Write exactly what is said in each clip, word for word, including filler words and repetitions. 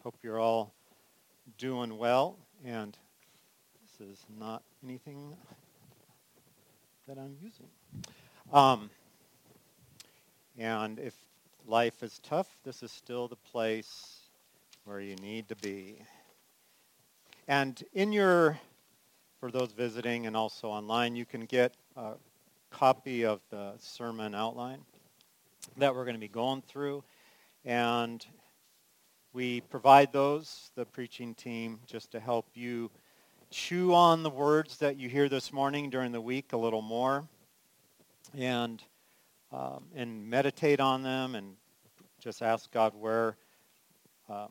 Hope you're all doing well. And this is not anything that I'm using. Um, and if life is tough, this is still the place where you need to be. And in your, for those visiting and also online, you can get a copy of the sermon outline that we're going to be going through. And we provide those, the preaching team, just to help you chew on the words that you hear this morning during the week a little more and um, and meditate on them and just ask God where um,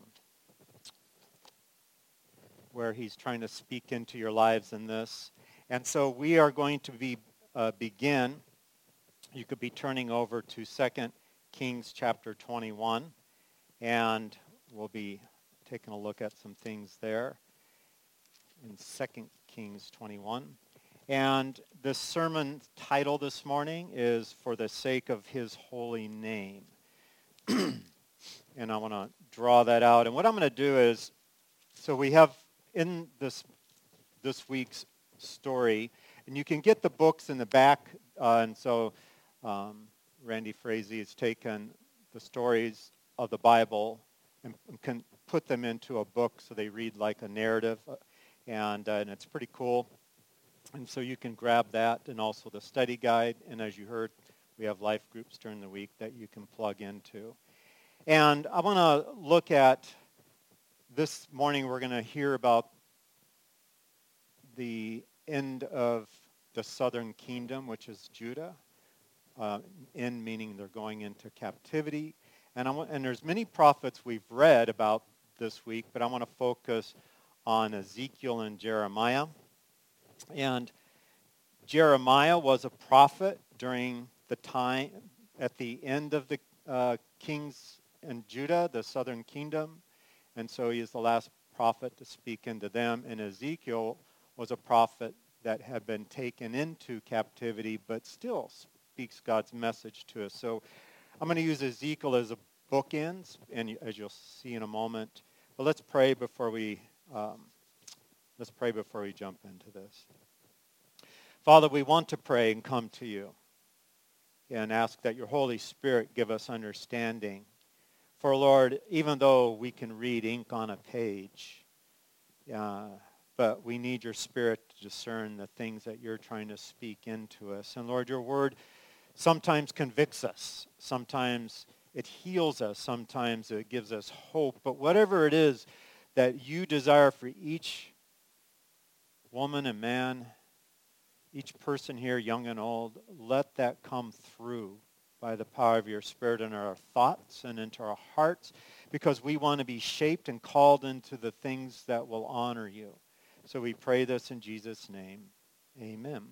where he's trying to speak into your lives in this. And so we are going to be uh, begin. You could be turning over to Second Kings chapter twenty-one, and we'll be taking a look at some things there in Second Kings twenty-one. And the sermon title this morning is For the Sake of His Holy Name. And I want to draw that out. And what I'm going to do is, so we have in this this week's story, and you can get the books in the back. Uh, and so um, Randy Frazee has taken the stories of the Bible and can put them into a book so they read like a narrative. And, uh, and it's pretty cool. And so you can grab that and also the study guide. And as you heard, we have life groups during the week that you can plug into. And I want to look at, this morning we're going to hear about the end of the southern kingdom, which is Judah. Uh, end meaning they're going into captivity. And, I want, and there's many prophets we've read about this week, but I want to focus on Ezekiel and Jeremiah. And Jeremiah was a prophet during the time at the end of the uh, kings in Judah, the southern kingdom. And so he is the last prophet to speak into them. And Ezekiel was a prophet that had been taken into captivity, but still speaks God's message to us. So I'm going to use Ezekiel as a bookends, and as you'll see in a moment. But let's pray before we um, let's pray before we jump into this. Father, we want to pray and come to you and ask that your Holy Spirit give us understanding. For, Lord, even though we can read ink on a page, uh, but we need your Spirit to discern the things that you're trying to speak into us. And, Lord, your word sometimes convicts us. Sometimes it heals us. Sometimes it gives us hope. But whatever it is that you desire for each woman and man, each person here, young and old, let that come through by the power of your Spirit in our thoughts and into our hearts, because we want to be shaped and called into the things that will honor you. So we pray this in Jesus' name. Amen.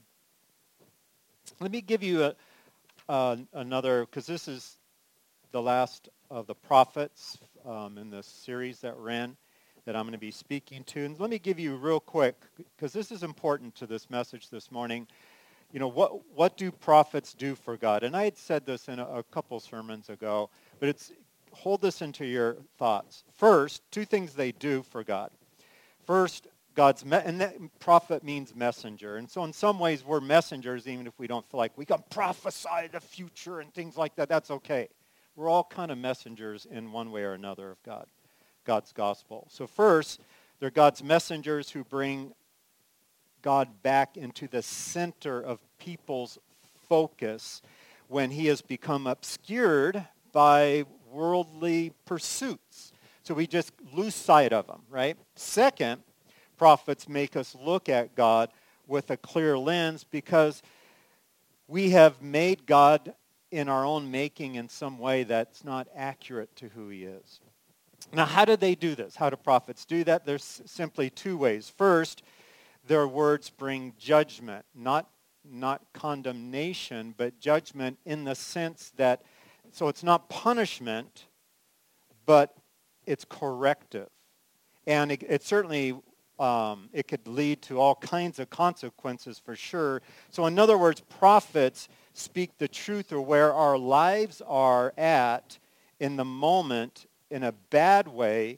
Let me give you a, uh, another, because this is the last of the prophets um, in this series that we're in, that I'm going to be speaking to. And let me give you real quick, because this is important to this message this morning. You know, what what do prophets do for God? And I had said this in a, a couple sermons ago, but it's hold this into your thoughts. First, two things they do for God. First, God's, me- and that prophet means messenger. And so in some ways, we're messengers, even if we don't feel like we can prophesy the future and things like that. That's okay. We're all kind of messengers in one way or another of God, God's gospel. So first, they're God's messengers who bring God back into the center of people's focus when he has become obscured by worldly pursuits. So we just lose sight of him, right? Second, prophets make us look at God with a clear lens because we have made God in our own making in some way that's not accurate to who he is. Now, how do they do this? How do prophets do that? There's simply two ways. First, their words bring judgment, not, not condemnation, but judgment in the sense that, so it's not punishment, but it's corrective. And it, it certainly, um, it could lead to all kinds of consequences for sure. So in other words, prophets speak the truth of where our lives are at in the moment in a bad way,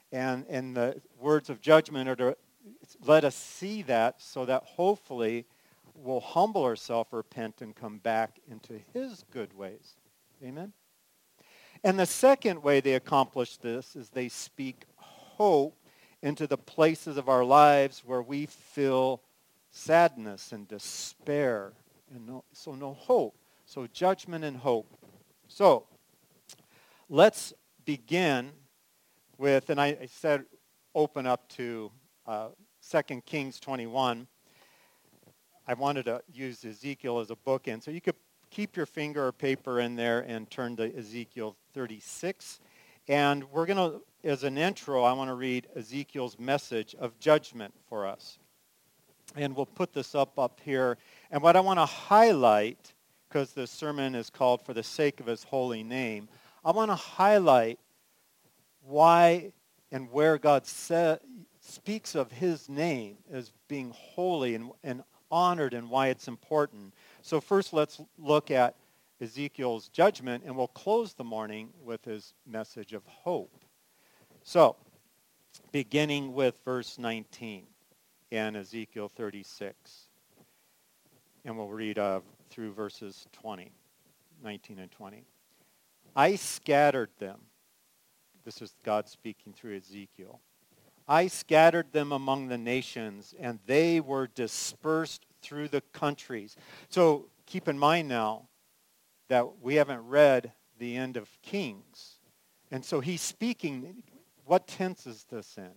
And, and the words of judgment are to let us see that so that hopefully we'll humble ourselves, repent, and come back into his good ways. Amen? And the second way they accomplish this is they speak hope into the places of our lives where we feel sadness and despair, and no, so no hope. So judgment and hope. So let's begin with, and I, I said open up to uh, Second Kings twenty-one. I wanted to use Ezekiel as a bookend, so you could keep your finger or paper in there and turn to Ezekiel thirty-six. And we're going to, as an intro, I want to read Ezekiel's message of judgment for us. And we'll put this up up here. And what I want to highlight, because the sermon is called For the Sake of His Holy Name, I want to highlight why and where God sa- speaks of his name as being holy and, and honored and why it's important. So first let's look at Ezekiel's judgment, and we'll close the morning with his message of hope. So, beginning with verse nineteen in Ezekiel thirty-six. And we'll read uh, through verses twenty, nineteen and twenty. I scattered them. This is God speaking through Ezekiel. I scattered them among the nations, and they were dispersed through the countries. So keep in mind now that we haven't read the end of Kings. And so he's speaking. What tense is this in?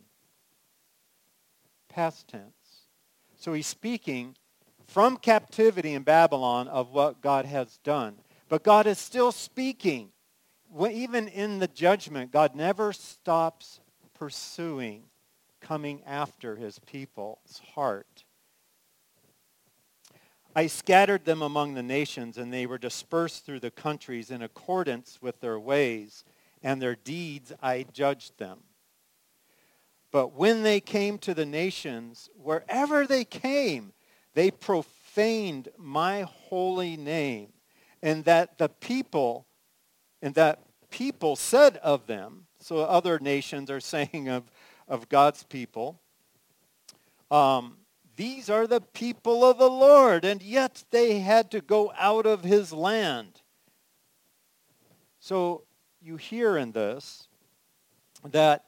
Past tense. So he's speaking from captivity in Babylon of what God has done. But God is still speaking. Even in the judgment, God never stops pursuing, coming after his people's heart. I scattered them among the nations, and they were dispersed through the countries in accordance with their ways, and their deeds I judged them. But when they came to the nations, wherever they came, they profaned my holy name, and that the people, and that people said of them, so other nations are saying of, of God's people, um, these are the people of the Lord, and yet they had to go out of his land. So you hear in this that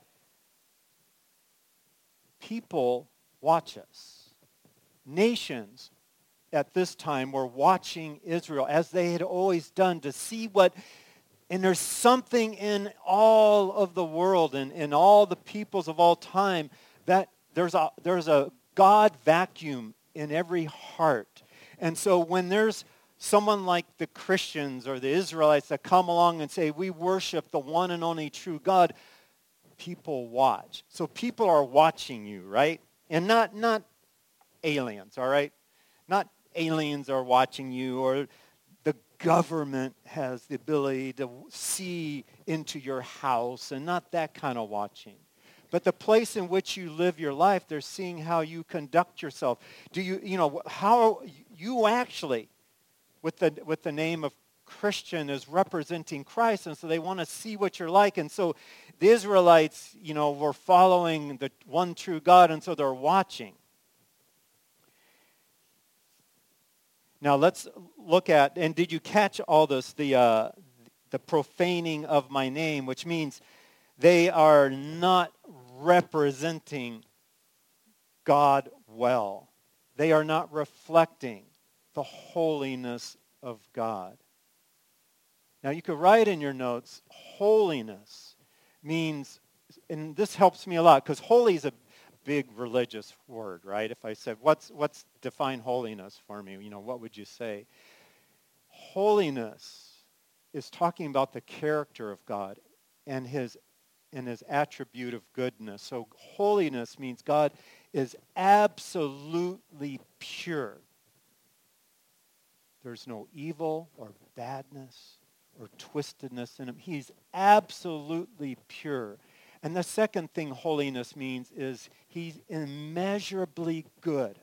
people watch us. Nations at this time were watching Israel as they had always done to see what, and there's something in all of the world and in all the peoples of all time that there's a there's a God vacuum in every heart. And so when there's someone like the Christians or the Israelites that come along and say, we worship the one and only true God, people watch. So people are watching you, right? And not not aliens, all right? Not aliens are watching you, or the government has the ability to see into your house, and not that kind of watching. But the place in which you live your life, they're seeing how you conduct yourself. Do you, you know, how you actually, with the with the name of Christian, is representing Christ, and so they want to see what you're like. And so the Israelites, you know, were following the one true God, and so they're watching. Now let's look at, and did you catch all this, the uh, the profaning of my name, which means they are not representing God well. They are not reflecting the holiness of God. Now you could write in your notes, holiness means, and this helps me a lot, because holy is a big religious word, right? If I said, what's what's define holiness for me? You know, what would you say? Holiness is talking about the character of God and his and his attribute of goodness. So holiness means God is absolutely pure. There's no evil or badness or twistedness in him. He's absolutely pure. And the second thing holiness means is he's immeasurably good.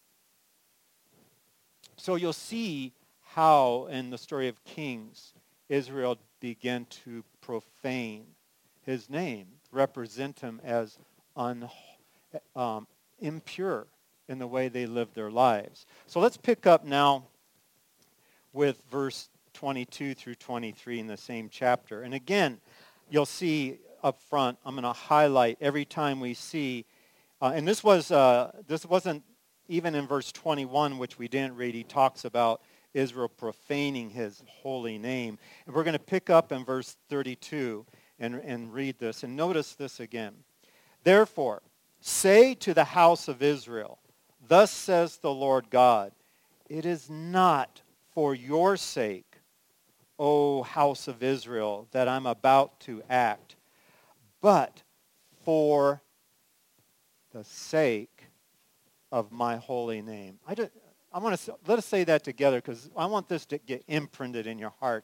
So you'll see how in the story of Kings, Israel began to profane his name. represent him as un, um, impure in the way they live their lives. So let's pick up now with verse twenty-two through twenty-three in the same chapter. And again, you'll see up front, I'm going to highlight every time we see, uh, and this was uh, this wasn't even in verse twenty-one, which we didn't read. He talks about Israel profaning his holy name. And we're going to pick up in verse thirty-two and, and read this. And notice this again. Therefore, say to the house of Israel, thus says the Lord God, it is not for your sake, O house of Israel, that I'm about to act, but for the sake of my holy name. I, just, I want to let us say that together because I want this to get imprinted in your heart.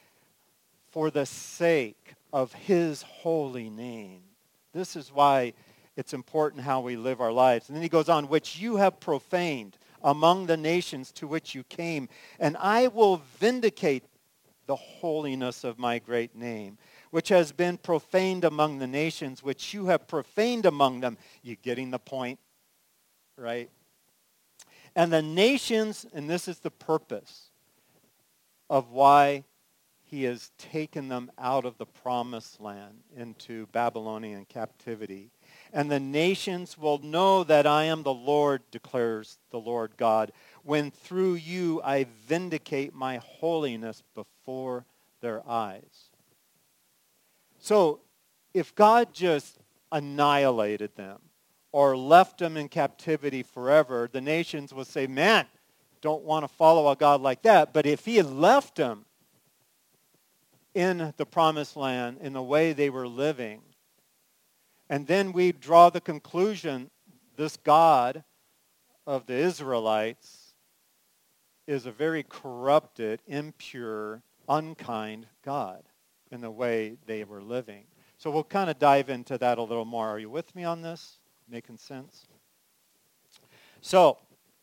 For the sake of his holy name. This is why it's important how we live our lives. And then he goes on, which you have profaned among the nations to which you came, and I will vindicate the holiness of my great name, which has been profaned among the nations, which you have profaned among them. You getting the point, right? And the nations, and this is the purpose of why he has taken them out of the promised land into Babylonian captivity. And the nations will know that I am the Lord, declares the Lord God, when through you I vindicate my holiness before their eyes. So if God just annihilated them or left them in captivity forever, the nations would say, man, don't want to follow a God like that. But if he had left them in the promised land in the way they were living, and then we draw the conclusion this God of the Israelites is a very corrupted, impure, unkind God in the way they were living. So we'll kind of dive into that a little more. Are you with me on this? Making sense? So,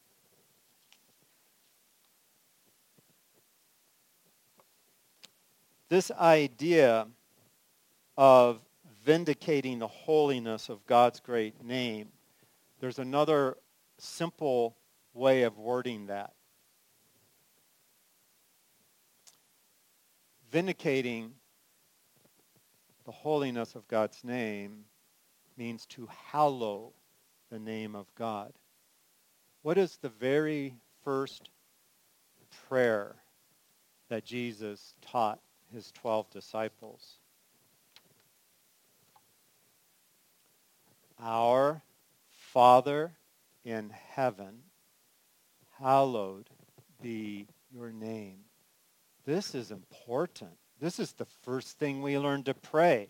this idea of vindicating the holiness of God's great name, there's another simple way of wording that. Vindicating the holiness of God's name means to hallow the name of God. What is the very first prayer that Jesus taught his twelve disciples? Our Father in heaven, hallowed be your name. This is important. This is the first thing we learn to pray.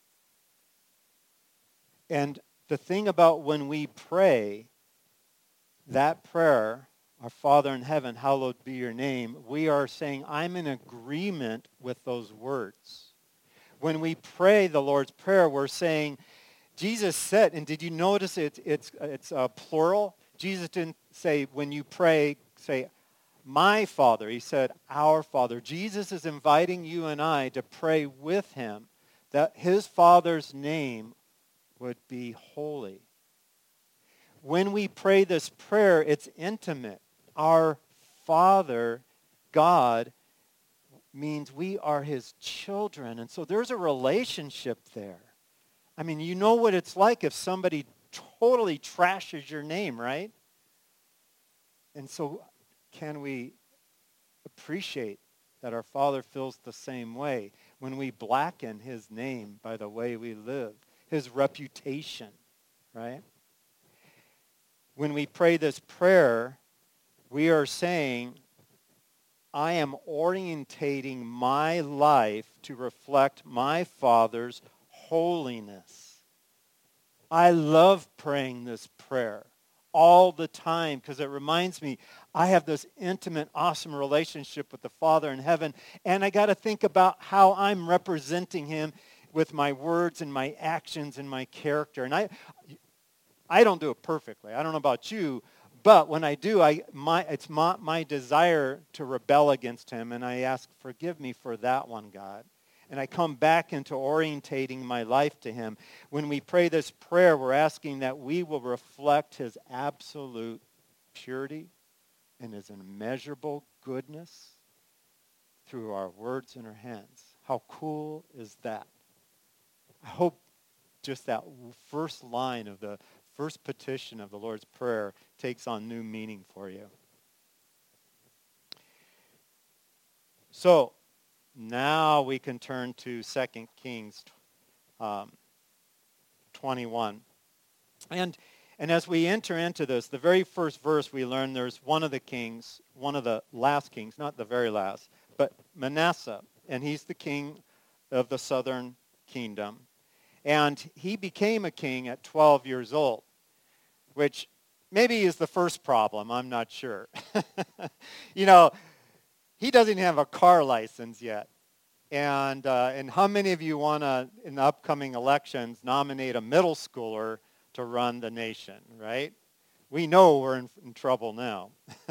And the thing about when we pray that prayer, our Father in heaven, hallowed be your name, we are saying, I'm in agreement with those words. When we pray the Lord's Prayer, we're saying, Jesus said, and did you notice it, it's, it's uh, plural? Jesus didn't say, when you pray, say, my Father. He said, our Father. Jesus is inviting you and I to pray with him that his Father's name would be holy. When we pray this prayer, it's intimate. Our Father, God, means we are his children. And so there's a relationship there. I mean, you know what it's like if somebody totally trashes your name, right? And so can we appreciate that our Father feels the same way when we blacken his name by the way we live, his reputation, right? When we pray this prayer, we are saying, I am orientating my life to reflect my Father's holiness. I love praying this prayer all the time because it reminds me I have this intimate, awesome relationship with the Father in heaven, and I got to think about how I'm representing him with my words and my actions and my character. And I I don't do it perfectly. I don't know about you, but when I do, I my it's my, my desire to rebel against him, and I ask, forgive me for that one, God. and I come back into orientating my life to him. When we pray this prayer, we're asking that we will reflect his absolute purity and his immeasurable goodness through our words and our hands. How cool is that? I hope just that first line of the first petition of the Lord's Prayer takes on new meaning for you. So, now we can turn to Second Kings um, twenty-one. And, and as we enter into this, the very first verse we learn there's one of the kings, one of the last kings, not the very last, but Manasseh. And he's the king of the southern kingdom. And he became a king at twelve years old, which maybe is the first problem. I'm not sure. You know, he doesn't have a car license yet. And uh, and how many of you want to, in the upcoming elections, nominate a middle schooler to run the nation, right? We know we're in, in trouble now.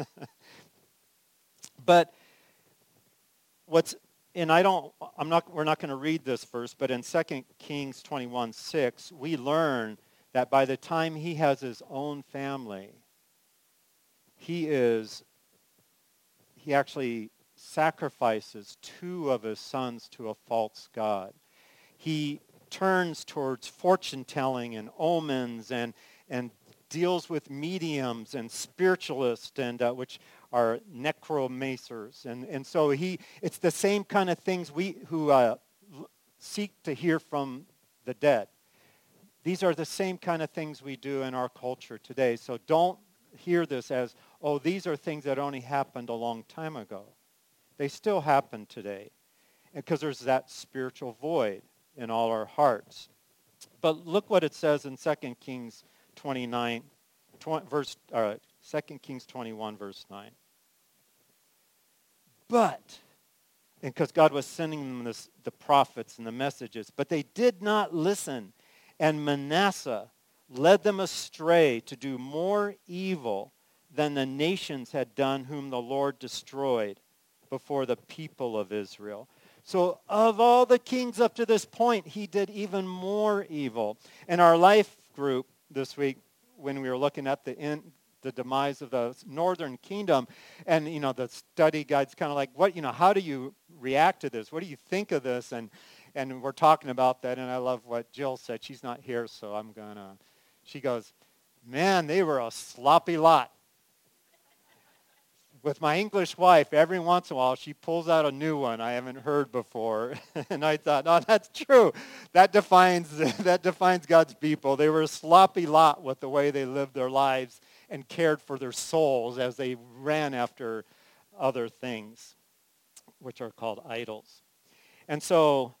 But what's, and I don't, I'm not, we're not going to read this verse, but in Second Kings twenty-one six, we learn that by the time he has his own family, he is, he actually sacrifices two of his sons to a false god. He turns towards fortune-telling and omens and and deals with mediums and spiritualists, and uh, which are necromancers. And, and so he, it's the same kind of things we who uh, seek to hear from the dead. These are the same kind of things we do in our culture today. So don't hear this as, oh, these are things that only happened a long time ago. They still happen today because there's that spiritual void in all our hearts. But look what it says in Second Kings twenty-nine, twenty, verse, uh, Second Kings twenty-one, verse nine. But, and because God was sending them this, the prophets and the messages, but they did not listen. And Manasseh led them astray to do more evil than the nations had done whom the Lord destroyed before the people of Israel. So of all the kings up to this point, he did even more evil. In our life group this week, when we were looking at the in, the demise of the northern kingdom, and you know the study guide's kind of like, what you know, how do you react to this? What do you think of this? And and we're talking about that, and I love what Jill said. She's not here, so I'm gonna. She goes, man, they were a sloppy lot. With my English wife, every once in a while, she pulls out a new one I haven't heard before. And I thought, oh, that's true. That defines that defines God's people. They were a sloppy lot with the way they lived their lives and cared for their souls as they ran after other things, which are called idols. And so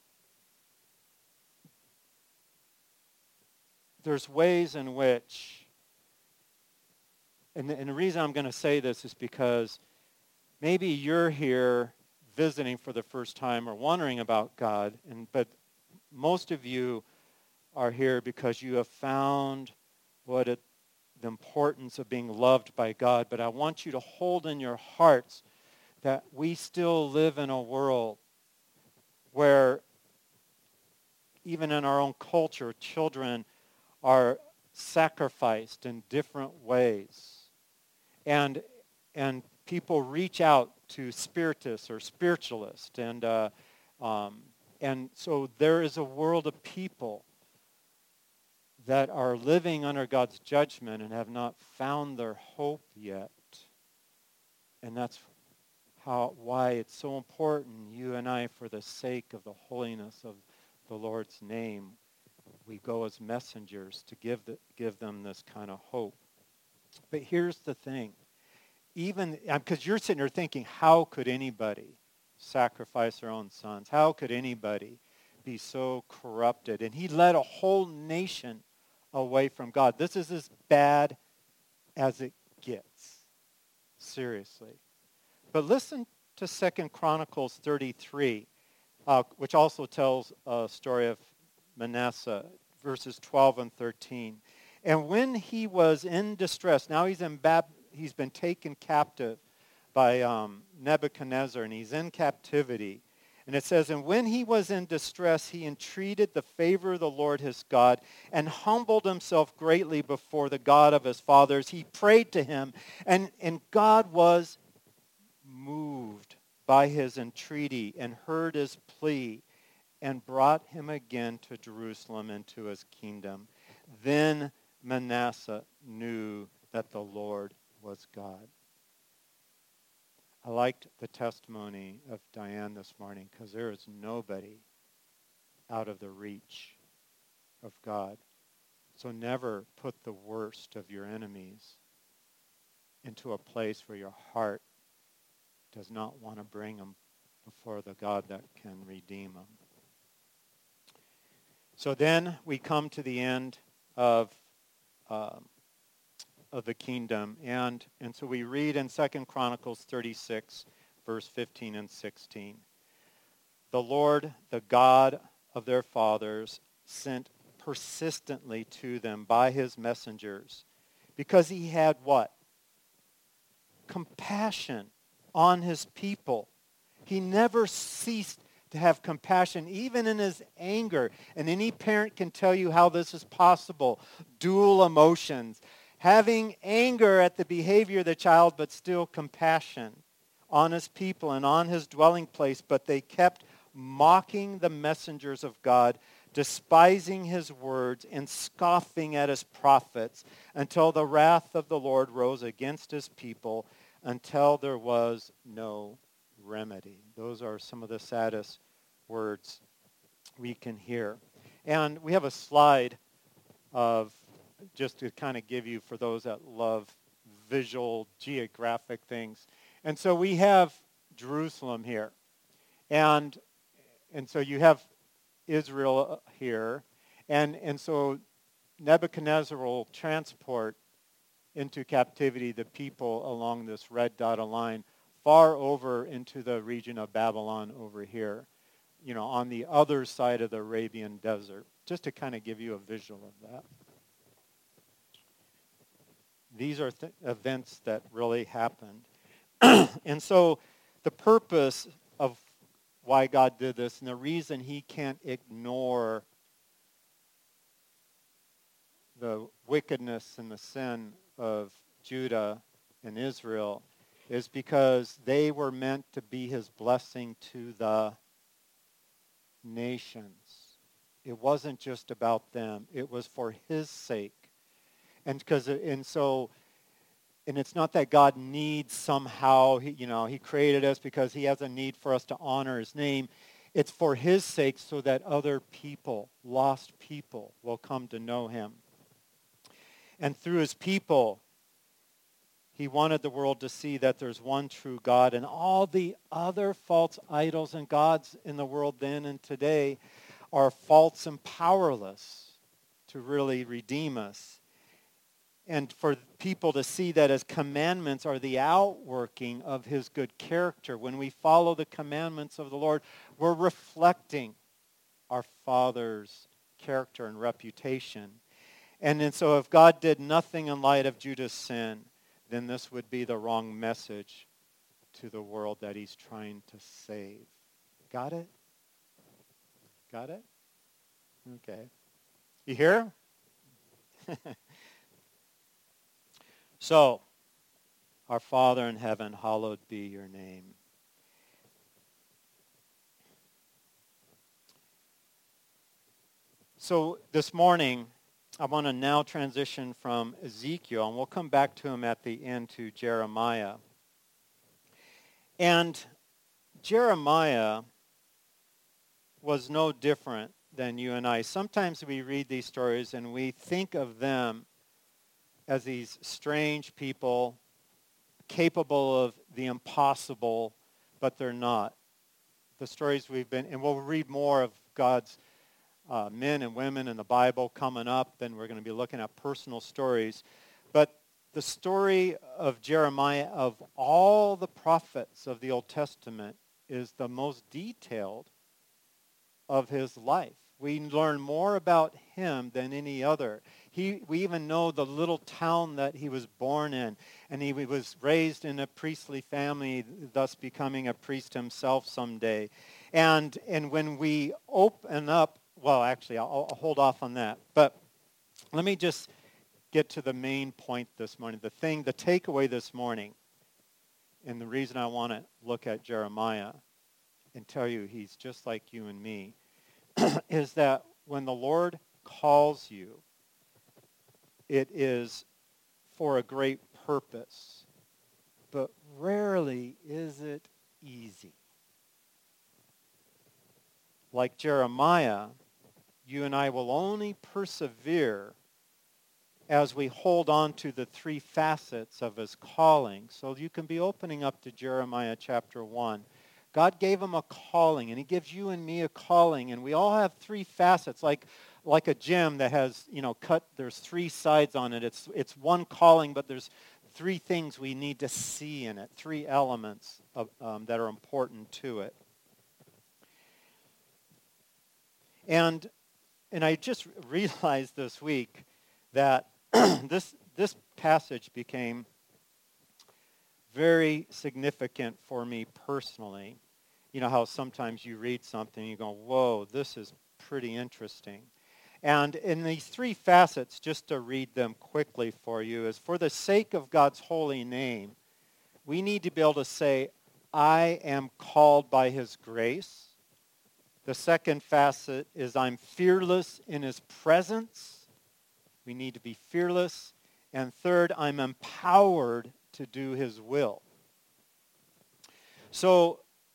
there's ways in which, And the, and the reason I'm going to say this is because maybe you're here visiting for the first time or wondering about God, and but most of you are here because you have found what it, the importance of being loved by God. But I want you to hold in your hearts that we still live in a world where even in our own culture, children are sacrificed in different ways. And and people reach out to spiritists or spiritualists. And, uh, um, and so there is a world of people that are living under God's judgment and have not found their hope yet. And that's how why it's so important, you and I, for the sake of the holiness of the Lord's name, we go as messengers to give the, give them this kind of hope. But here's the thing. Even, because you're sitting there thinking, how could anybody sacrifice their own sons? How could anybody be so corrupted? And he led a whole nation away from God. This is as bad as it gets. Seriously. But listen to Second Chronicles thirty-three, uh, which also tells a story of Manasseh, verses twelve and thirteen. And when he was in distress, now he's in Bab, he's been taken captive by um, Nebuchadnezzar, and he's in captivity. And it says, and when he was in distress, he entreated the favor of the Lord his God and humbled himself greatly before the God of his fathers. He prayed to him, and, and God was moved by his entreaty and heard his plea and brought him again to Jerusalem and to his kingdom. Then Manasseh knew that the Lord was God. I liked the testimony of Diane this morning because there is nobody out of the reach of God. So never put the worst of your enemies into a place where your heart does not want to bring them before the God that can redeem them. So then we come to the end of um, of the kingdom. And, and so we read in Second Chronicles thirty-six, verse fifteen and sixteen. The Lord, the God of their fathers, sent persistently to them by his messengers because he had what? Compassion on his people. He never ceased to have compassion, even in his anger. And any parent can tell you how this is possible. Dual emotions. Having anger at the behavior of the child, but still compassion on his people and on his dwelling place. But they kept mocking the messengers of God, despising his words, and scoffing at his prophets, until the wrath of the Lord rose against his people, until there was no remedy. Those are some of the saddest words we can hear. And we have a slide of, just to kind of give you, for those that love visual, geographic things. And so we have Jerusalem here. And and so you have Israel here. And, and so Nebuchadnezzar will transport into captivity the people along this red dotted line far over into the region of Babylon over here, you know, on the other side of the Arabian desert, just to kind of give you a visual of that. These are th- events that really happened. And so the purpose of why God did this, and the reason he can't ignore the wickedness and the sin of Judah and Israel, is because they were meant to be his blessing to the nations. It wasn't just about them. It was for his sake. And because and so and it's not that God needs somehow, he, you know, he created us because he has a need for us to honor his name. It's for his sake so that other people, lost people, will come to know him. And through his people, he wanted the world to see that there's one true God, and all the other false idols and gods in the world then and today are false and powerless to really redeem us. And for people to see that his commandments are the outworking of his good character. When we follow the commandments of the Lord, we're reflecting our Father's character and reputation. And then so if God did nothing in light of Judah's sin, then this would be the wrong message to the world that he's trying to save. Got it? Got it? Okay. You hear? So, our Father in heaven, hallowed be your name. So this morning, I want to now transition from Ezekiel, and we'll come back to him at the end, to Jeremiah. And Jeremiah was no different than you and I. Sometimes we read these stories and we think of them as these strange people capable of the impossible, but they're not. The stories we've been, and we'll read more of God's uh, men and women in the Bible coming up, then we're going to be looking at personal stories. But the story of Jeremiah, of all the prophets of the Old Testament, is the most detailed of his life. We learn more about him than any other. He, we even know the little town that he was born in, and he was raised in a priestly family, thus becoming a priest himself someday. And, and when we open up, well, actually, I'll, I'll hold off on that. But let me just get to the main point this morning. The thing, the takeaway this morning, and the reason I want to look at Jeremiah and tell you he's just like you and me, is that when the Lord calls you, it is for a great purpose. But rarely is it easy. Like Jeremiah, you and I will only persevere as we hold on to the three facets of his calling. So you can be opening up to Jeremiah chapter one. God gave him a calling, and he gives you and me a calling, and we all have three facets, like like a gem that has, you know, cut, there's three sides on it. It's it's one calling, but there's three things we need to see in it, three elements of, um, that are important to it. And and I just realized this week that this this passage became very significant for me personally. You know how sometimes you read something and you go, whoa, this is pretty interesting. And in these three facets, just to read them quickly for you, is for the sake of God's holy name, we need to be able to say, I am called by his grace. The second facet is I'm fearless in his presence. We need to be fearless. And third, I'm empowered to do his will. So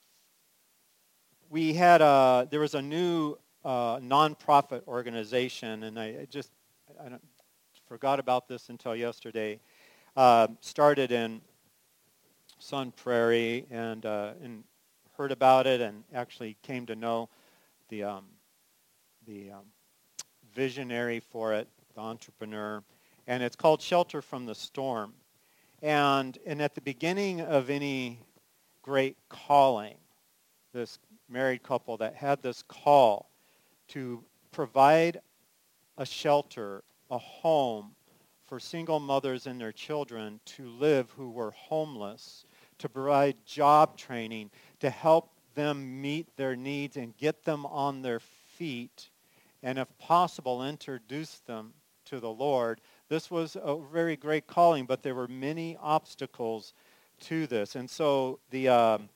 we had a, there was a new uh, nonprofit organization, and I, I just I don't, forgot about this until yesterday, uh, started in Sun Prairie, and, uh, and heard about it and actually came to know the, um, the um, visionary for it, the entrepreneur, and it's called Shelter from the Storm. And, and at the beginning of any great calling, this married couple that had this call to provide a shelter, a home for single mothers and their children to live who were homeless, to provide job training, to help them meet their needs and get them on their feet, and if possible, introduce them to the Lord. This was a very great calling, but there were many obstacles to this. And so the um,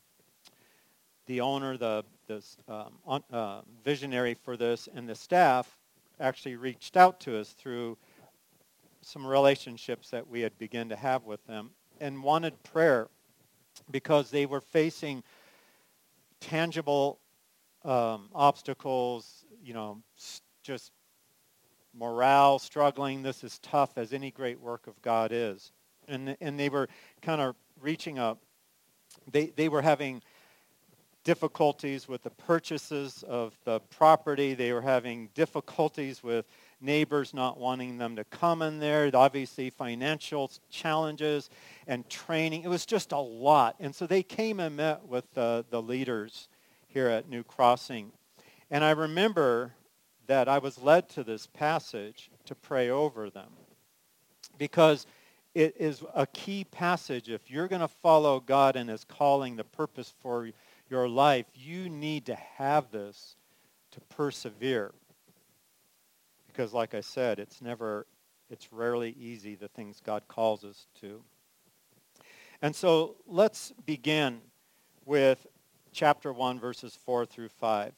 the owner, the this um, uh, visionary for this, and the staff actually reached out to us through some relationships that we had begun to have with them and wanted prayer because they were facing tangible um, obstacles, you know, just morale, struggling. This is tough, as any great work of God is. And and they were kind of reaching up. They they were having difficulties with the purchases of the property. They were having difficulties with neighbors not wanting them to come in there. Obviously, financial challenges and training. It was just a lot. And so they came and met with uh, the leaders here at New Crossing. And I remember that I was led to this passage to pray over them because it is a key passage. If you're going to follow God and his calling, the purpose for your life, you need to have this to persevere. Because like I said, it's never, it's rarely easy, the things God calls us to. And so let's begin with chapter one, verses four through five.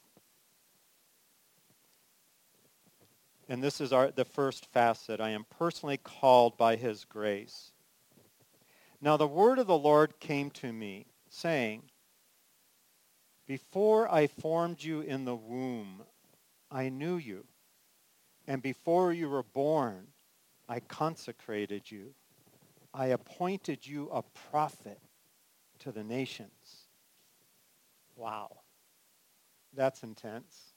And this is our the first facet. I am personally called by his grace. Now the word of the Lord came to me, saying, before I formed you in the womb, I knew you. And before you were born, I consecrated you. I appointed you a prophet to the nations. Wow. That's intense.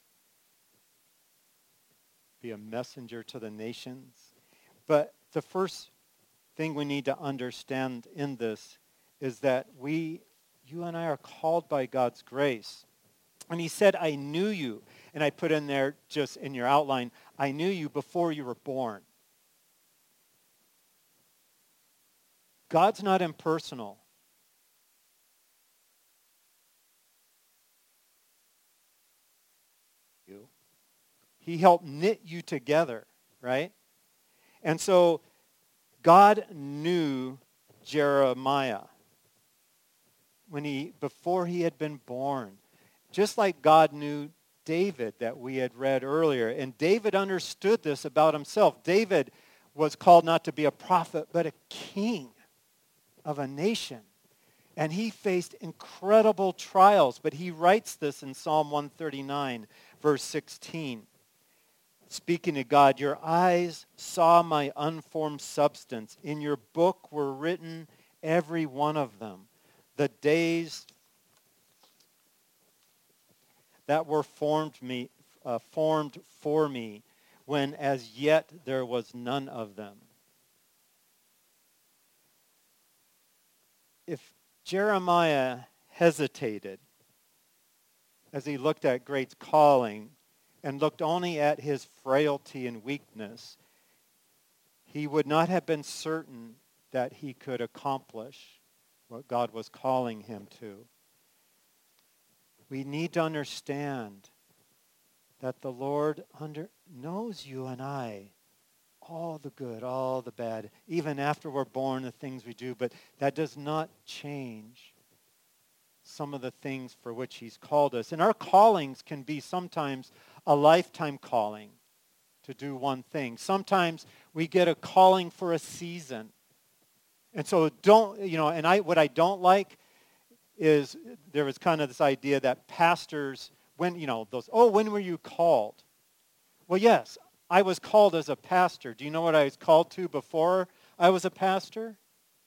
Be a messenger to the nations. But the first thing we need to understand in this is that we, you and I are called by God's grace. And he said, I knew you. And I put in there, just in your outline, I knew you before you were born. God's not impersonal. He helped knit you together, right? And so God knew Jeremiah when he before he had been born, just like God knew David that we had read earlier. And David understood this about himself. David was called not to be a prophet, but a king of a nation. And he faced incredible trials. But he writes this in Psalm one thirty-nine, verse sixteen. Speaking to God, your eyes saw my unformed substance. In your book were written every one of them. The days that were formed me, uh, formed for me, when as yet there was none of them. If Jeremiah hesitated as he looked at great calling and looked only at his frailty and weakness, he would not have been certain that he could accomplish what God was calling him to. We need to understand that the Lord under, knows you and I, all the good, all the bad, even after we're born, the things we do, but that does not change some of the things for which he's called us. And our callings can be sometimes a lifetime calling to do one thing. Sometimes we get a calling for a season. And so don't, you know, and I what I don't like is there was kind of this idea that pastors, when, you know, those, oh, when were you called? Well, yes, I was called as a pastor. Do you know what I was called to before I was a pastor?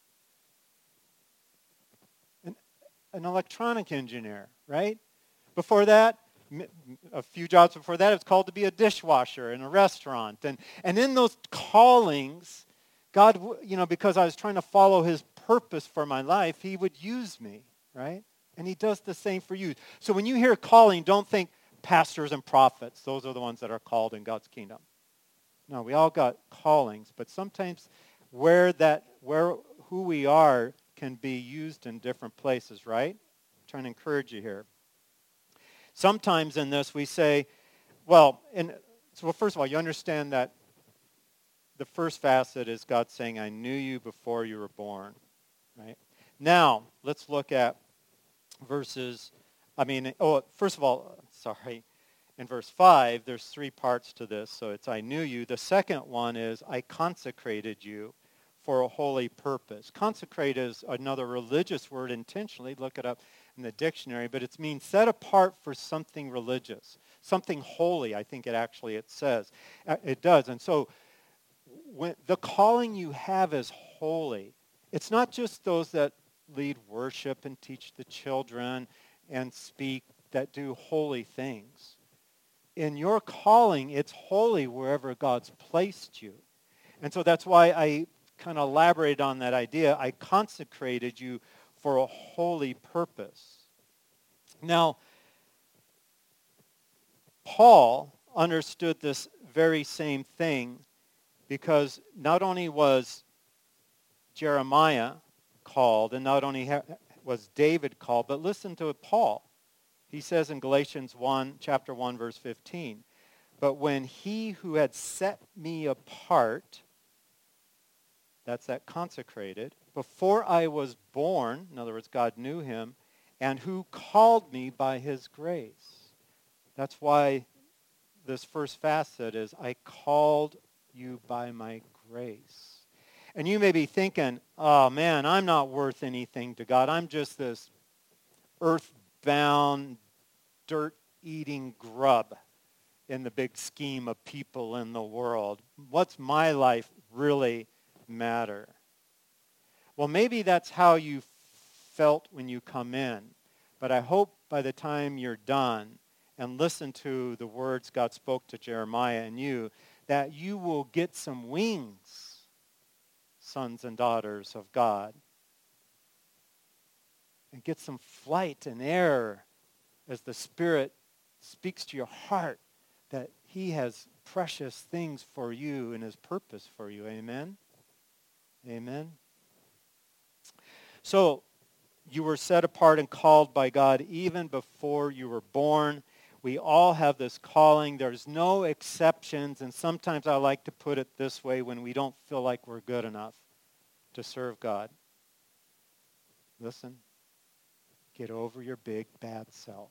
An, an electronic engineer, right? Before that, a few jobs before that, I was called to be a dishwasher in a restaurant. And, and in those callings, God, you know, because I was trying to follow his purpose for my life, he would use me, right? And he does the same for you. So when you hear calling, don't think pastors and prophets. Those are the ones that are called in God's kingdom. No, we all got callings, but sometimes where that, where who we are can be used in different places, right? I'm trying to encourage you here. Sometimes in this we say, well, and so well, first of all, you understand that the first facet is God saying, I knew you before you were born, right? Now, let's look at verses, I mean, oh, first of all, sorry, in verse five, there's three parts to this. So it's I knew you. The second one is I consecrated you for a holy purpose. Consecrate is another religious word intentionally. Look it up in the dictionary. But it means set apart for something religious, something holy, I think it actually it says. It does. And so when the calling you have is holy. It's not just those that lead worship and teach the children and speak that do holy things. In your calling, it's holy wherever God's placed you. And so that's why I kind of elaborated on that idea. I consecrated you for a holy purpose. Now, Paul understood this very same thing because not only was Jeremiah called and not only ha- was David called, but listen to Paul. He says in Galatians one, chapter one, verse fifteen, but when he who had set me apart, that's that consecrated, before I was born, in other words, God knew him, and who called me by his grace. That's why this first facet is, I called you by my grace. And you may be thinking, oh man, I'm not worth anything to God. I'm just this earthbound, dirt-eating grub in the big scheme of people in the world. What's my life really matter? Well, maybe that's how you felt when you come in. But I hope by the time you're done and listen to the words God spoke to Jeremiah and you, that you will get some wings, sons and daughters of God, and get some flight and air as the Spirit speaks to your heart that he has precious things for you and his purpose for you. Amen? Amen? So, you were set apart and called by God even before you were born. We all have this calling. There's no exceptions. And sometimes I like to put it this way: when we don't feel like we're good enough to serve God, listen, get over your big, bad self.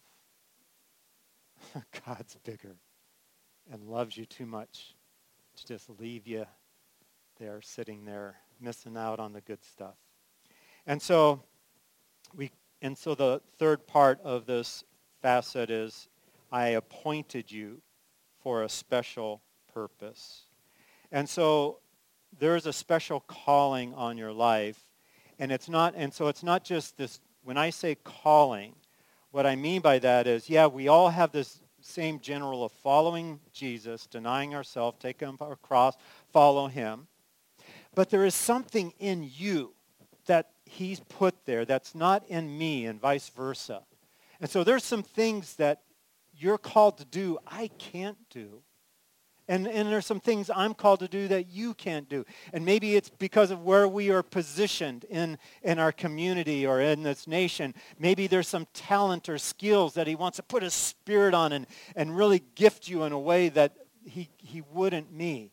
God's bigger and loves you too much to just leave you there, sitting there, missing out on the good stuff. And so we, and so the third part of this facet is, I appointed you for a special purpose. And so there's a special calling on your life, and it's not, and so it's not just this, when I say calling, what I mean by that is, yeah, we all have this same general of following Jesus, denying ourselves, taking up our cross, follow him. But there is something in you that he's put there that's not in me, and vice versa. And so there's some things that you're called to do I can't do. And, and there's some things I'm called to do that you can't do. And maybe it's because of where we are positioned in, in our community or in this nation. Maybe there's some talent or skills that he wants to put his spirit on and, and really gift you in a way that he, he wouldn't me.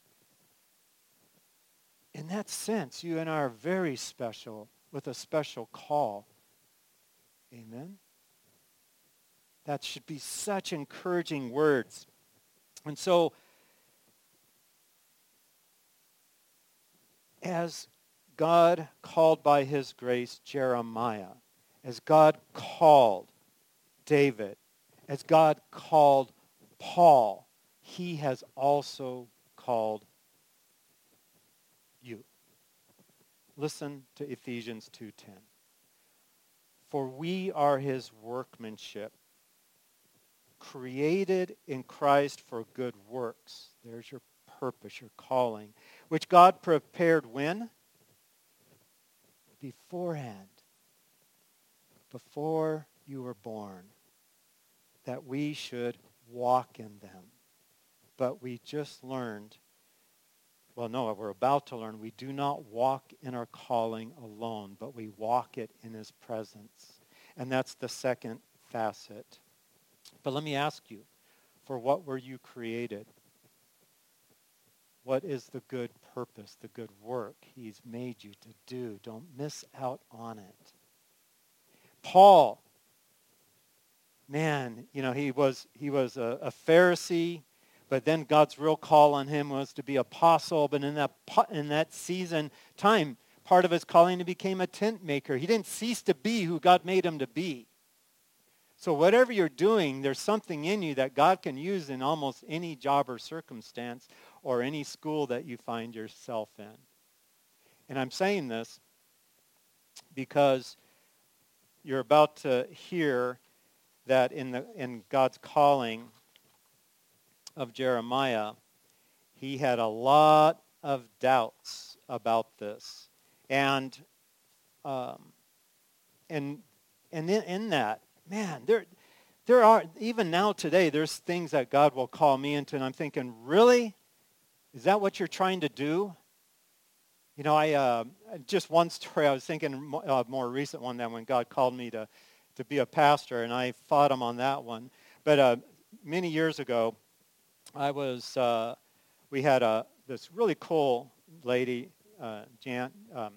In that sense, you and I are very special with a special call. Amen? That should be such encouraging words. And so, as God called by his grace Jeremiah, as God called David, as God called Paul, he has also called you. Listen to Ephesians two ten. For we are his workmanship, created in Christ for good works. There's your purpose, your calling, which God prepared when? Beforehand. Before you were born, that we should walk in them. But we just learned, well, no, we're about to learn, we do not walk in our calling alone, but we walk it in his presence. And that's the second facet. But let me ask you, for what were you created? What is the good purpose, the good work he's made you to do? Don't miss out on it. Paul, man, you know, he was he was a, a Pharisee, but then God's real call on him was to be apostle. But in that in that season time, part of his calling, he became a tent maker. He didn't cease to be who God made him to be. So whatever you're doing, there's something in you that God can use in almost any job or circumstance or any school that you find yourself in. And I'm saying this because you're about to hear that in the in God's calling of Jeremiah, he had a lot of doubts about this. And um, and and in, in that, man, there, there are, even now today, there's things that God will call me into, and I'm thinking, really? Is that what you're trying to do? You know, I uh, just one story, I was thinking a uh, more recent one than when God called me to, to be a pastor, and I fought him on that one. But uh, many years ago, I was, uh, we had a, this really cool lady, uh, Jan, um,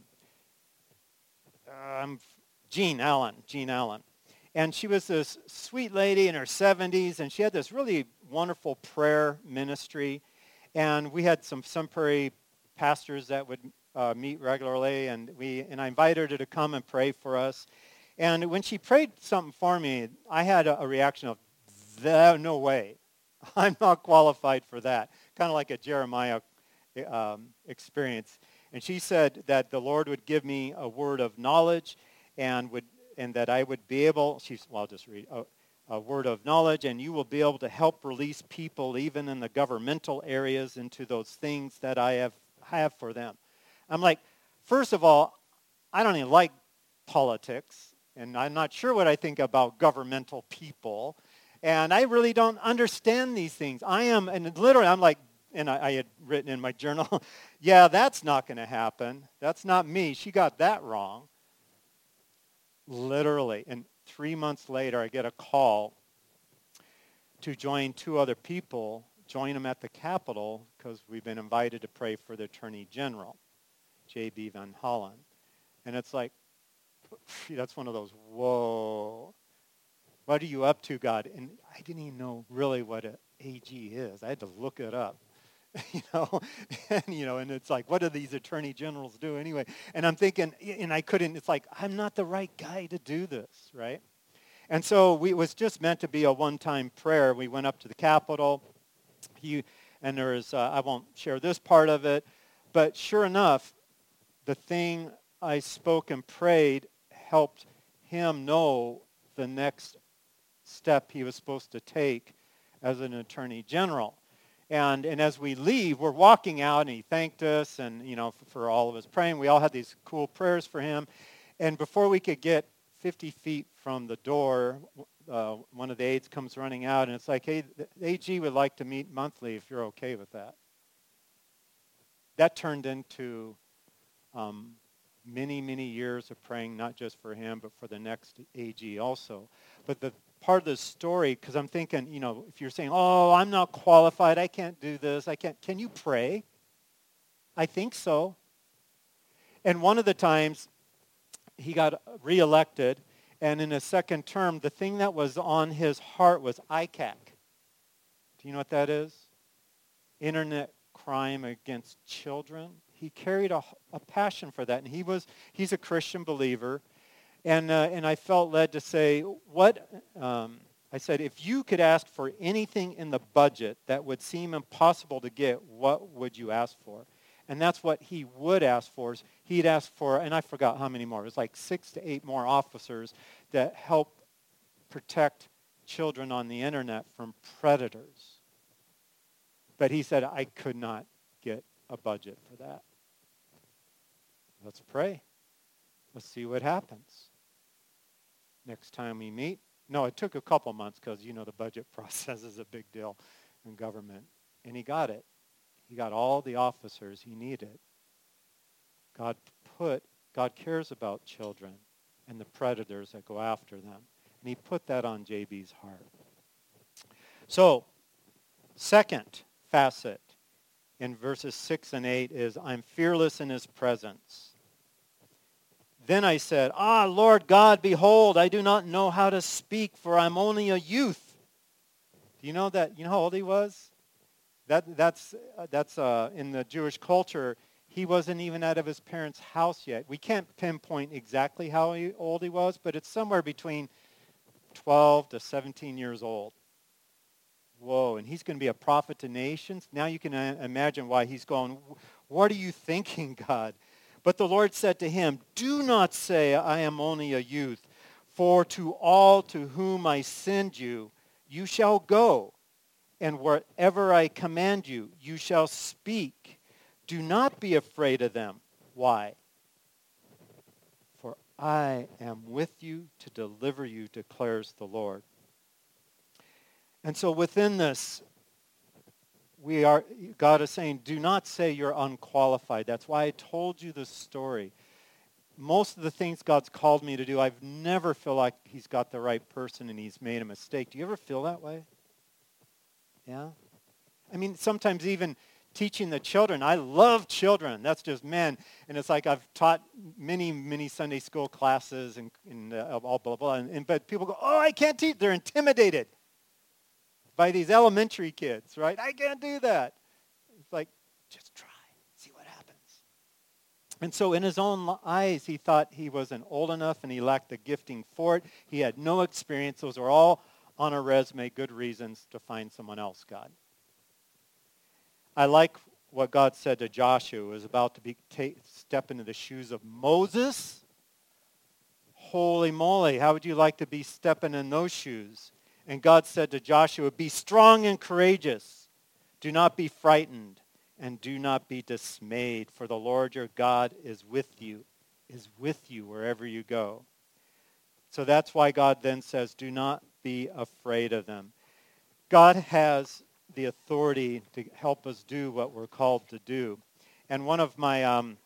um, Jean Allen, Jean Allen. And she was this sweet lady in her seventies, and she had this really wonderful prayer ministry. And we had some Sun Prairie pastors that would uh, meet regularly, and we and I invited her to come and pray for us. And when she prayed something for me, I had a, a reaction of, no way, I'm not qualified for that. Kind of like a Jeremiah um, experience. And she said that the Lord would give me a word of knowledge and would and that I would be able, she's, well, I'll just read, a, a word of knowledge, and you will be able to help release people even in the governmental areas into those things that I have, have for them. I'm like, first of all, I don't even like politics, and I'm not sure what I think about governmental people, and I really don't understand these things. I am, and literally, I'm like, and I, I had written in my journal, yeah, that's not going to happen. That's not me. She got that wrong. Literally. And three months later, I get a call to join two other people, join them at the Capitol, because we've been invited to pray for the Attorney General, J B. Van Hollen. And it's like, that's one of those, whoa, what are you up to, God? And I didn't even know really what an A G is. I had to look it up. You know, and, you know, and it's like, what do these attorney generals do anyway? And I'm thinking, and I couldn't, it's like, I'm not the right guy to do this, right? And so we, it was just meant to be a one-time prayer. We went up to the Capitol, he, and there is, uh, I won't share this part of it, but sure enough, the thing I spoke and prayed helped him know the next step he was supposed to take as an attorney general. And and as we leave, we're walking out, and he thanked us, and you know, for, for all of us praying. We all had these cool prayers for him. And before we could get fifty feet from the door, uh, one of the aides comes running out, and it's like, hey, the A G would like to meet monthly if you're okay with that. That turned into um, many, many years of praying, not just for him, but for the next A G also. But the part of the story, because I'm thinking, you know, if you're saying, oh, I'm not qualified, I can't do this, I can't, can you pray? I think so. And one of the times, he got reelected, and in his second term, the thing that was on his heart was I C A C. Do you know what that is? Internet crime against children. He carried a, a passion for that, and he was, he's a Christian believer. And uh, and I felt led to say, what, um, I said, if you could ask for anything in the budget that would seem impossible to get, what would you ask for? And that's what he would ask for. Is he'd ask for, and I forgot how many more. It was like six to eight more officers that help protect children on the internet from predators. But he said, I could not get a budget for that. Let's pray. Let's see what happens. Next time we meet. No, it took a couple months because, you know, the budget process is a big deal in government. And he got it. He got all the officers he needed. God put, God cares about children and the predators that go after them. And he put that on J B's heart. So, second facet in verses six and eight is, I'm fearless in his presence. Then I said, ah, Lord God, behold, I do not know how to speak, for I'm only a youth. Do you know that? You know how old he was? That that's uh, that's uh, in the Jewish culture. He wasn't even out of his parents' house yet. We can't pinpoint exactly how he, old he was, but it's somewhere between twelve to seventeen years old. Whoa! And he's going to be a prophet to nations. Now you can uh, imagine why he's going, what are you thinking, God? But the Lord said to him, do not say, I am only a youth, for to all to whom I send you, you shall go, and wherever I command you, you shall speak. Do not be afraid of them. Why? For I am with you to deliver you, declares the Lord. And so within this, we are, God is saying, do not say you're unqualified. That's why I told you this story. Most of the things God's called me to do, I've never felt like he's got the right person and he's made a mistake. Do you ever feel that way? Yeah? I mean, sometimes even teaching the children. I love children. That's just men. And it's like I've taught many, many Sunday school classes and, and uh, all blah, blah, and, and but people go, oh, I can't teach. They're intimidated by these elementary kids, right? I can't do that. It's like, just try, see what happens. And so in his own eyes, he thought he wasn't old enough and he lacked the gifting for it. He had no experience. Those are all on a resume, good reasons to find someone else, God. I like what God said to Joshua, who was about to be take, step into the shoes of Moses. Holy moly, how would you like to be stepping in those shoes? And God said to Joshua, be strong and courageous. Do not be frightened and do not be dismayed, for the Lord your God is with you, is with you wherever you go. So that's why God then says, do not be afraid of them. God has the authority to help us do what we're called to do. And one of my um,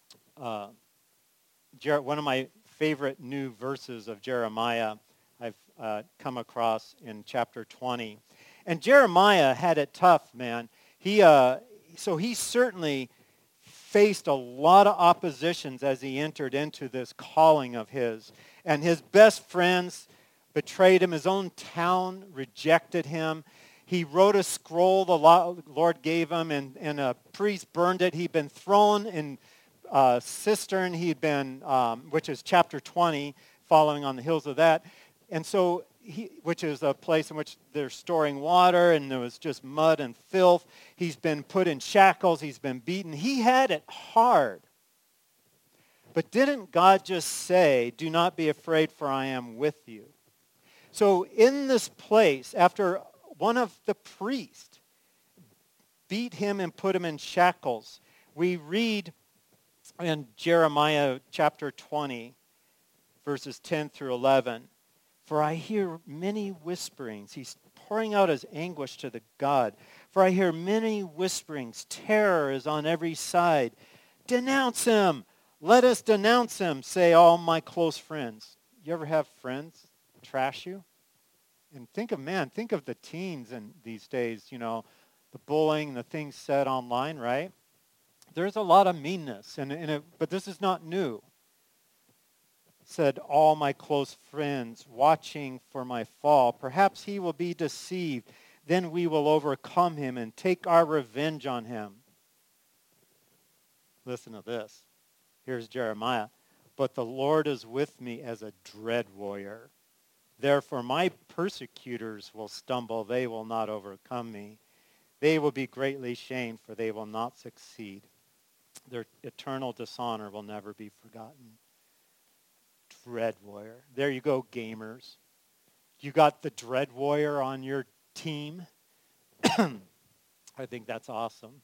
uh, Jer- one of my favorite new verses of Jeremiah, I've uh, come across in chapter twenty. And Jeremiah had it tough, man. He uh, so he certainly faced a lot of oppositions as he entered into this calling of his. And his best friends betrayed him. His own town rejected him. He wrote a scroll the Lord gave him, and, and a priest burned it. He'd been thrown in a cistern, he'd been, um, which is chapter twenty, following on the heels of that. And so, he, which is a place in which they're storing water, and there was just mud and filth. He's been put in shackles. He's been beaten. He had it hard. But didn't God just say, "Do not be afraid, for I am with you"? So in this place, after one of the priests beat him and put him in shackles, we read in Jeremiah chapter twenty, verses ten through eleven, "For I hear many whisperings." He's pouring out his anguish to the God. "For I hear many whisperings. Terror is on every side. Denounce him. Let us denounce him, say all my close friends." You ever have friends trash you? And think of, man, think of the teens in these days, you know, the bullying, the things said online, right? There's a lot of meanness, and, and it, but this is not new. Said all my close friends, watching for my fall. Perhaps he will be deceived. Then we will overcome him and take our revenge on him. Listen to this. Here's Jeremiah. "But the Lord is with me as a dread warrior. Therefore my persecutors will stumble. They will not overcome me. They will be greatly shamed, for they will not succeed. Their eternal dishonor will never be forgotten." Dread warrior. There you go, gamers. You got the dread warrior on your team. I think that's awesome.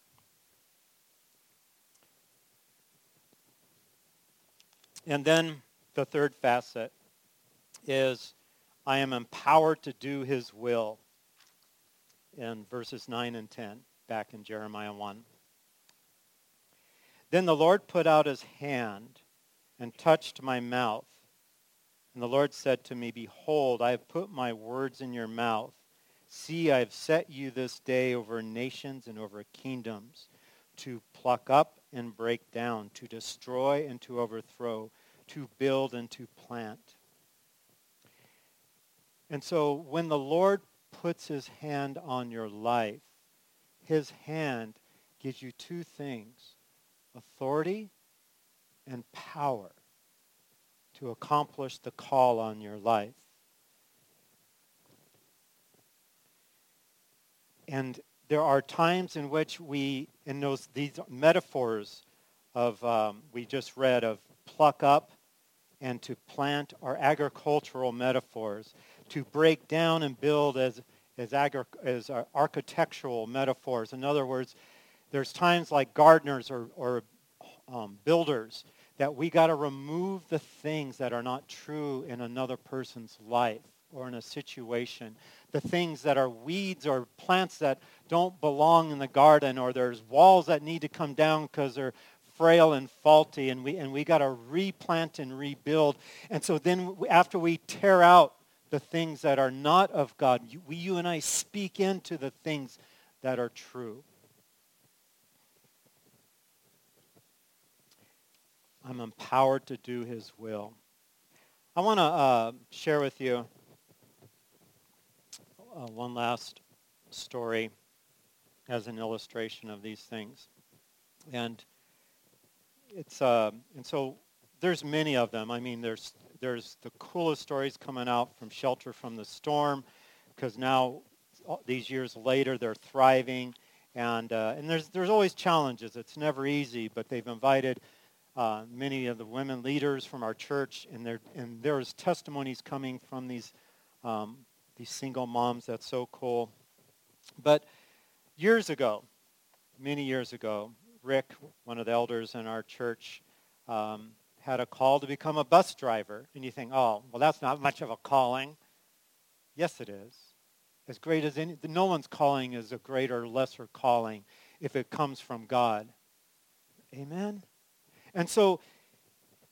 And then the third facet is, I am empowered to do his will, in verses nine and ten, back in Jeremiah one. "Then the Lord put out his hand and touched my mouth. And the Lord said to me, Behold, I have put my words in your mouth. See, I have set you this day over nations and over kingdoms, to pluck up and break down, to destroy and to overthrow, to build and to plant." And so when the Lord puts his hand on your life, his hand gives you two things: authority and power to accomplish the call on your life. And there are times in which we, in those these metaphors of um, we just read of pluck up and to plant, are agricultural metaphors. To break down and build as as, agri- as architectural metaphors. In other words, there's times like gardeners or, or um, builders that we got to remove the things that are not true in another person's life or in a situation. The things that are weeds or plants that don't belong in the garden, or there's walls that need to come down because they're frail and faulty, and we and we got to replant and rebuild. And so then after we tear out the things that are not of God, you, we, you and I speak into the things that are true. I'm empowered to do his will. I want to uh, share with you uh, one last story as an illustration of these things. And it's uh, and so there's many of them. I mean, there's there's the coolest stories coming out from Shelter from the Storm, because now these years later they're thriving, and uh, and there's there's always challenges. It's never easy, but they've invited uh, many of the women leaders from our church, and there and there's testimonies coming from these um, these single moms. That's so cool. But years ago, many years ago, Rick, one of the elders in our church, um, had a call to become a bus driver. And you think, oh, well, that's not much of a calling. Yes, it is. As great as any, no one's calling is a greater or lesser calling if it comes from God. Amen? And so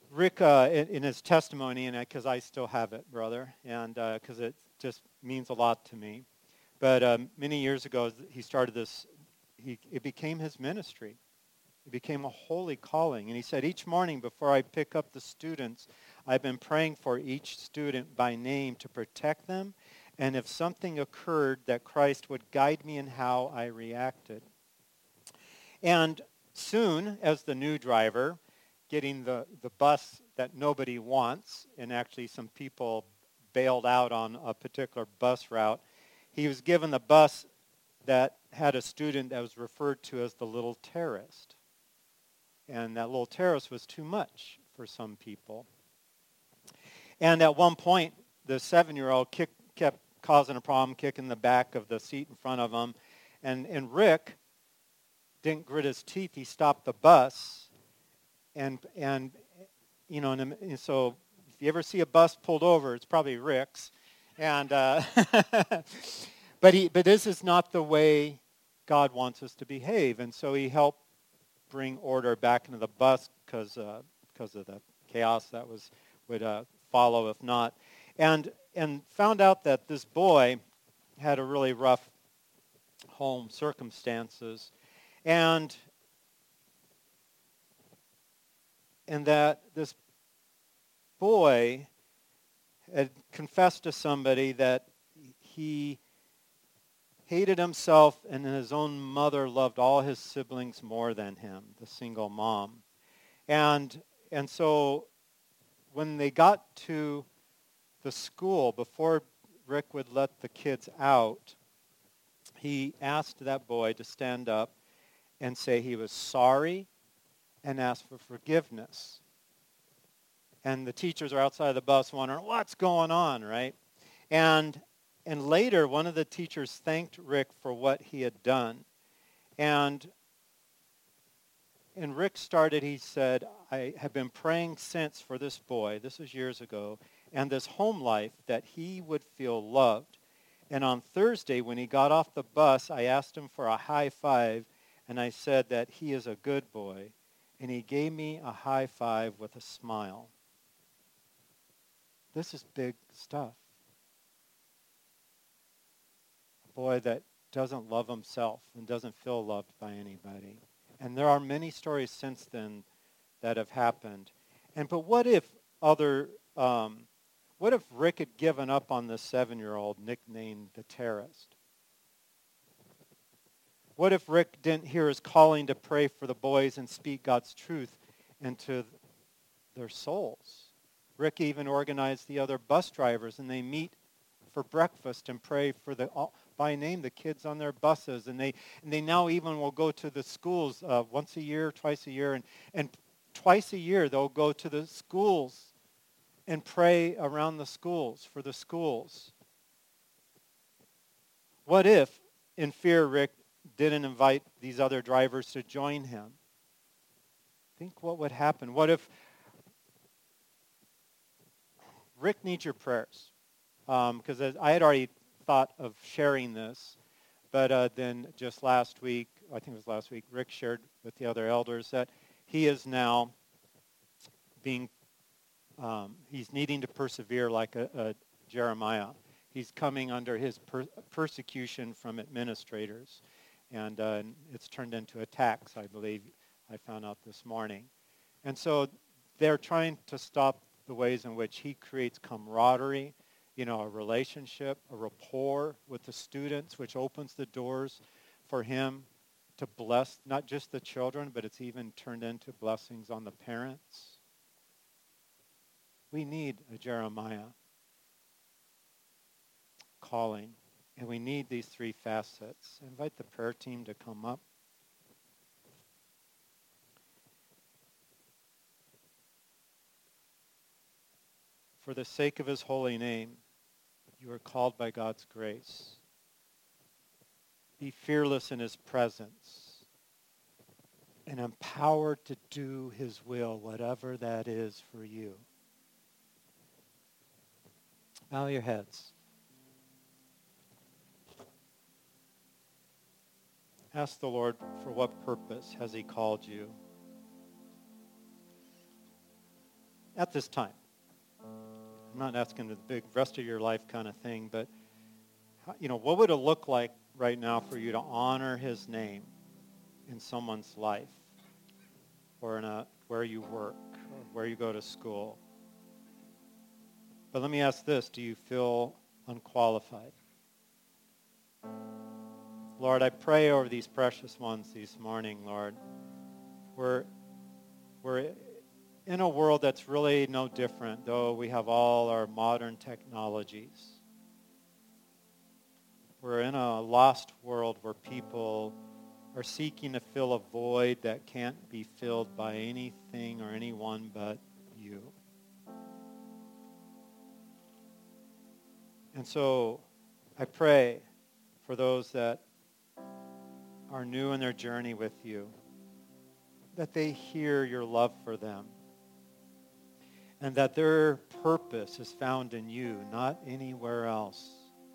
Rick, uh, in, in his testimony, and because I still have it, brother, and because uh, it just means a lot to me. But um, many years ago, he started this. He, it became his ministry. It became a holy calling. And he said, each morning before I pick up the students, I've been praying for each student by name to protect them, and if something occurred, that Christ would guide me in how I reacted. And soon, as the new driver, getting the, the bus that nobody wants, and actually some people bailed out on a particular bus route, he was given the bus that had a student that was referred to as the little terrorist. And that little terrorist was too much for some people. And at one point, the seven-year-old kick, kept causing a problem, kicking the back of the seat in front of him. And, and Rick didn't grit his teeth. He stopped the bus. And, and you know, and, and so if you ever see a bus pulled over, it's probably Rick's. And uh, but he, but this is not the way God wants us to behave. And so he helped bring order back into the bus because uh, because of the chaos that was would uh, follow if not, and and found out that this boy had a really rough home circumstances, and and that this boy had confessed to somebody that he hated himself, and his own mother loved all his siblings more than him, the single mom. And and so when they got to the school, before Rick would let the kids out, he asked that boy to stand up and say he was sorry and ask for forgiveness. And the teachers are outside the bus wondering, what's going on, right? And And later, one of the teachers thanked Rick for what he had done. And, and Rick started, he said, I have been praying since for this boy, this was years ago, and this home life, that he would feel loved. And on Thursday, when he got off the bus, I asked him for a high five, and I said that he is a good boy. And he gave me a high five with a smile. This is big stuff. Boy that doesn't love himself and doesn't feel loved by anybody. And there are many stories since then that have happened. And but what if other, um, what if Rick had given up on this seven-year-old nicknamed the terrorist? What if Rick didn't hear his calling to pray for the boys and speak God's truth into their souls? Rick even organized the other bus drivers, and they meet for breakfast and pray for the by name the kids on their buses, and they and they now even will go to the schools uh, once a year, twice a year, and and twice a year they'll go to the schools and pray around the schools for the schools. What if, in fear, Rick didn't invite these other drivers to join him? Think what would happen. What if Rick needs your prayers? Because um, I had already thought of sharing this, but uh, then just last week, I think it was last week, Rick shared with the other elders that he is now being, um, he's needing to persevere like a, a Jeremiah. He's coming under his per- persecution from administrators, and uh, it's turned into attacks, I believe, I found out this morning. And so they're trying to stop the ways in which he creates camaraderie, you know, a relationship, a rapport with the students, which opens the doors for him to bless not just the children, but it's even turned into blessings on the parents. We need a Jeremiah calling, and we need these three facets. I invite the prayer team to come up. For the sake of his holy name, you are called by God's grace. Be fearless in his presence and empowered to do his will, whatever that is for you. Bow your heads. Ask the Lord, for what purpose has he called you? at this time. I'm not asking the big rest of your life kind of thing, but, you know, what would it look like right now for you to honor his name in someone's life, or in a where you work, or where you go to school? But let me ask this, do you feel unqualified? Lord, I pray over these precious ones this morning, Lord. We're, we're in a world that's really no different, though we have all our modern technologies. We're in a lost world where people are seeking to fill a void that can't be filled by anything or anyone but you. And so I pray for those that are new in their journey with you, that they hear your love for them, and that their purpose is found in you, not anywhere else.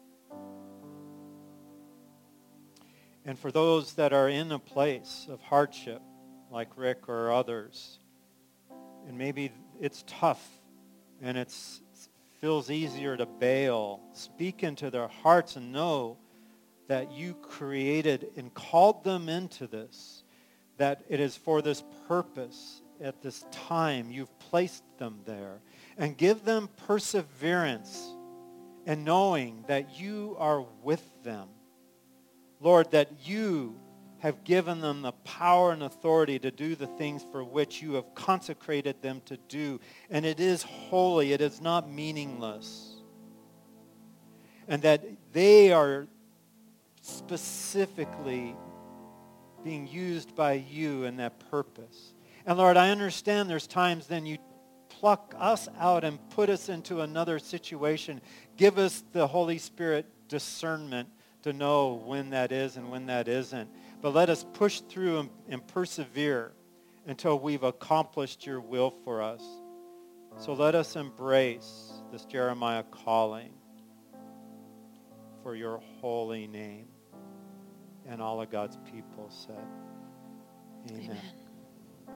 And for those that are in a place of hardship, like Rick or others, and maybe it's tough and it feels easier to bail, speak into their hearts and know that you created and called them into this, that it is for this purpose at this time. You've placed them there. And give them perseverance and knowing that you are with them. Lord, that you have given them the power and authority to do the things for which you have consecrated them to do. And it is holy. It is not meaningless. And that they are specifically being used by you in that purpose. And Lord, I understand there's times then you pluck us out and put us into another situation. Give us the Holy Spirit discernment to know when that is and when that isn't. But let us push through and, and persevere until we've accomplished your will for us. So let us embrace this Jeremiah calling for your holy name. And all of God's people said, amen. Amen.